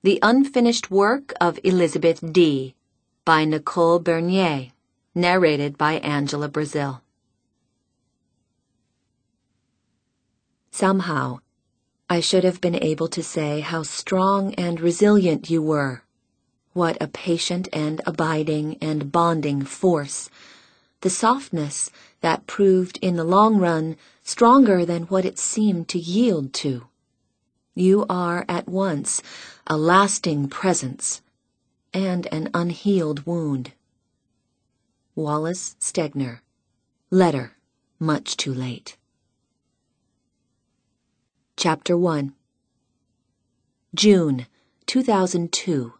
The Unfinished Work of Elizabeth D. by Nicole Bernier, narrated by Angela Brazil. Somehow, I should have been able to say how strong and resilient you were. What a patient and abiding and bonding force. The softness that proved in the long run stronger than what it seemed to yield to. You are at once a lasting presence and an unhealed wound. Wallace Stegner. Letter, much too late. Chapter 1. June, 2002.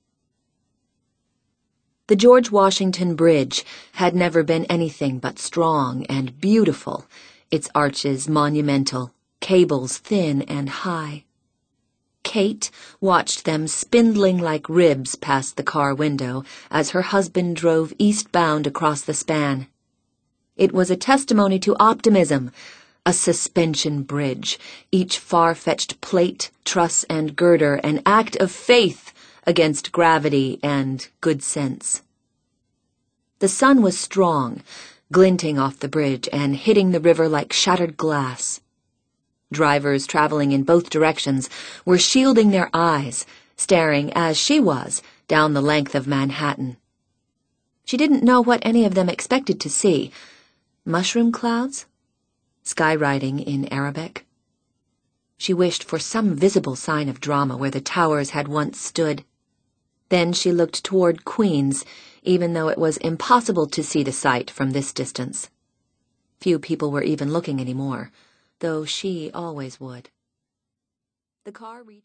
The George Washington Bridge had never been anything but strong and beautiful, its arches monumental, cables thin and high. Kate watched them spindling like ribs past the car window as her husband drove eastbound across the span. It was a testimony to optimism, a suspension bridge, each far-fetched plate, truss, and girder an act of faith against gravity and good sense. The sun was strong, glinting off the bridge and hitting the river like shattered glass. Drivers traveling in both directions were shielding their eyes, staring, as she was, down the length of Manhattan. She didn't know what any of them expected to see. Mushroom clouds? Skywriting in Arabic? She wished for some visible sign of drama where the towers had once stood. Then she looked toward Queens, even though it was impossible to see the site from this distance. Few people were even looking anymore, though she always would. The car reached